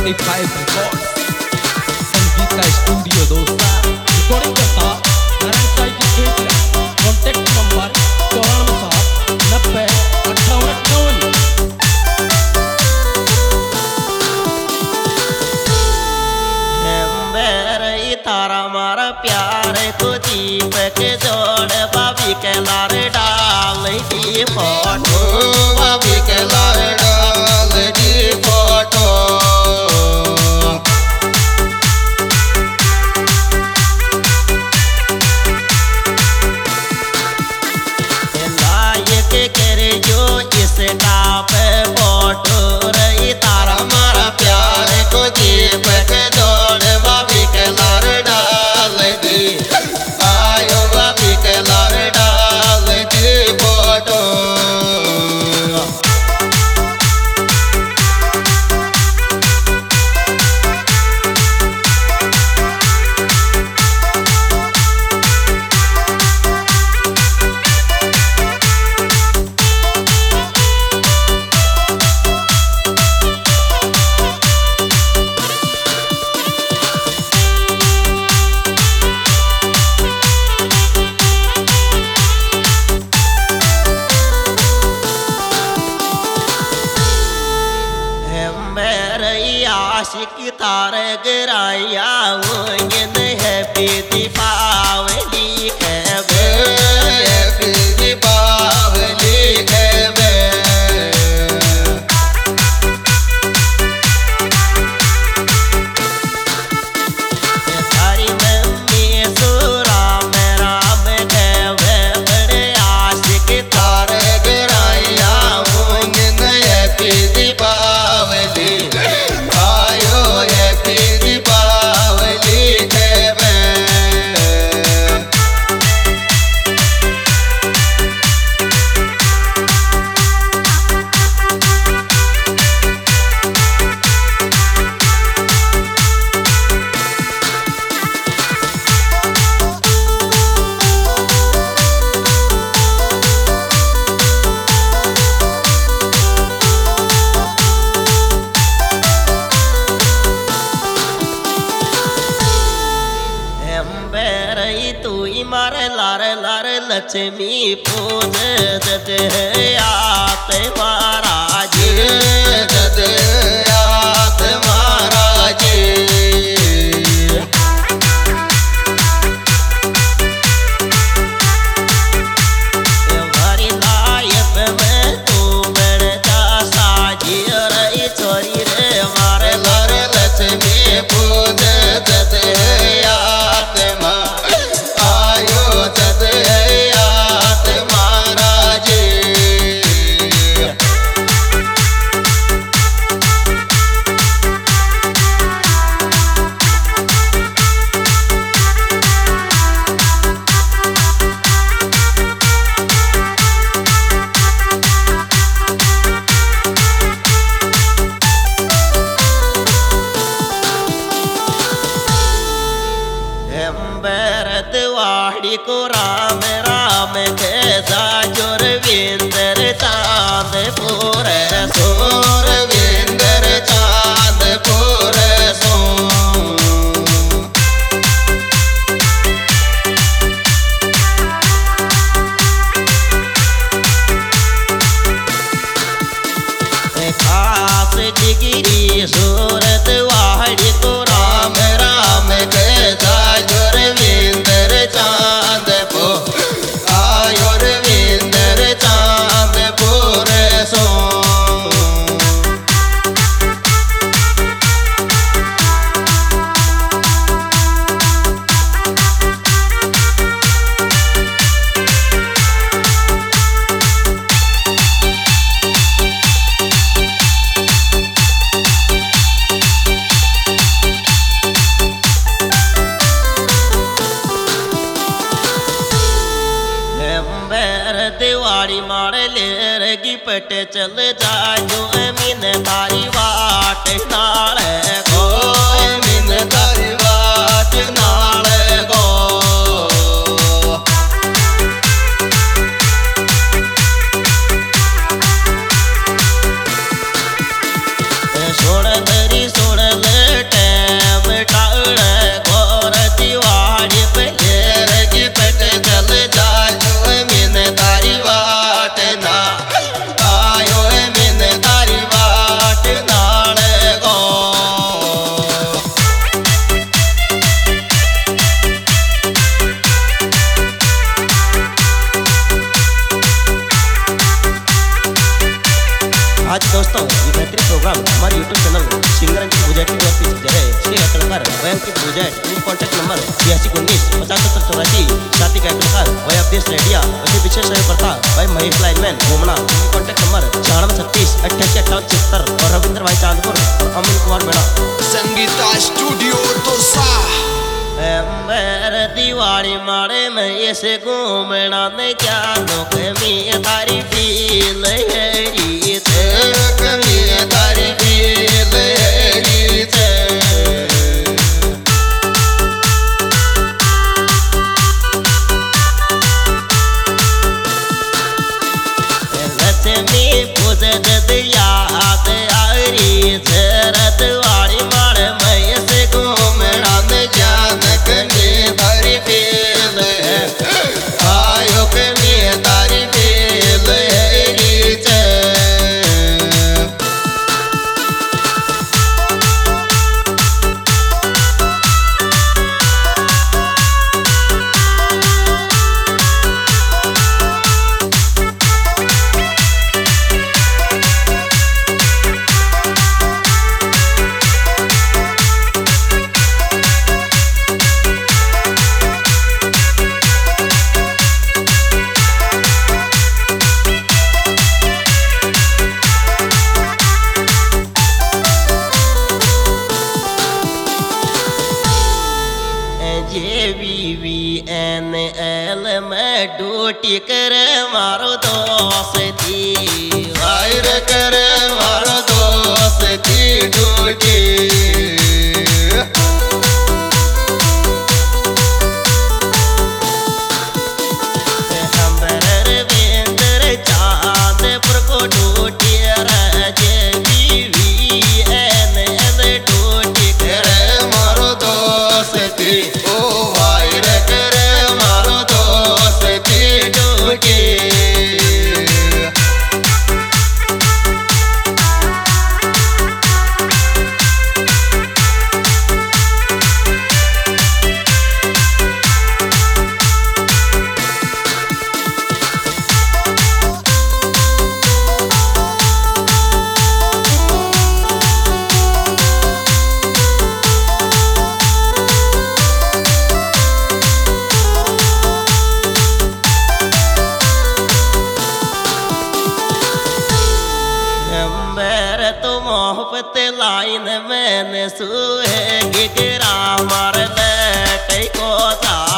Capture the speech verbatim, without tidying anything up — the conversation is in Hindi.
ट्वेंटी फाइव रिकॉर्ड संगीत का स्टूडियो दोस्ता रिकॉर्डिंग करता नारायण साई की खेत कॉन्टेक्ट नंबर चौरानवे सात नब्बे अट्ठावन अट्ठावन। तारा मारा प्यार को दीपक जोड़ बाबी के लार डाल दी फोटो बाबी के लार डाल दी फोटो लायक करे जो इस टाप फोटो रही तारा मारा प्यार को दीपक जोड़ बाबी के लार डाल दी आयो बाबी के लार डाल दी फोटो। आशिकी तारे गिराया हैप्पी दीपावली कहवे हैप्पी दीपावली कहवे तारी मम्मी सुरा में राम कहवे बड़े आशिकी तारे गिराया हैप्पी दीपावली मार लार लार लक्ष्मी पूज जत आत महाराज जत आत महाराज हमारी लाइफ में तू बनता साजी रही छोरी रे मार लार लक्ष्मी पूज जत आत महाराज जत आत महाराज। भरत वाड़ी को राम राम कैसा जोर विंदर चांद पूर सोर विंदर चांद पूर सो खास जिगिरी सूरत वाड़ी को राम राम कैसा जोर विंदर चांद पो आयोर विंदर चांद पूर सो दिवाड़ी मार ले की पट चल जा जो अमीन तारी वाट नाल गो अमीन तारी वाट नाल गो सोड़ दरी सोड़ प्रोजेक्ट की ऑफिस जरे श्री कलाकार वयम की प्रोजेक्ट इन कॉन्टैक्ट नंबर छियासी उन्नीस पचास सत्तर चौरासी साथी का कलाकार वह अवधेश रेडिया वही विशेष सहयोगकर्ता वह महेश लाइनमैन घूमना कॉन्टैक्ट नंबर छियानवे छत्तीस अट्ठासी अट्ठावन छिहत्तर और रविंद्र भाई चांदपुर और अमित कुमार मेड़ा। संगीता स्टूडियो दोसा। मेरे दिवाली मारे में ऐसे घूमना नहीं जानो कमी तारी फील है कमी तारी फील है लक्ष्मी पूजा जद याद आरी जरत वाली मारे में ऐसे घूमना नहीं जानो कमी तारी फील है आयो कमी तारी फील है ड्यूटी कर मारो दोस्ती वायर कर मारो दोस्ती ड्यूटी रविंद्र चांदपुर को ड्यूटी राजे बीवी एन एन ड्यूटी कर मारो दोस्ती ओ वायर कर मारो के मोहब्बत लाइन मैंने सुहे गिरा मार को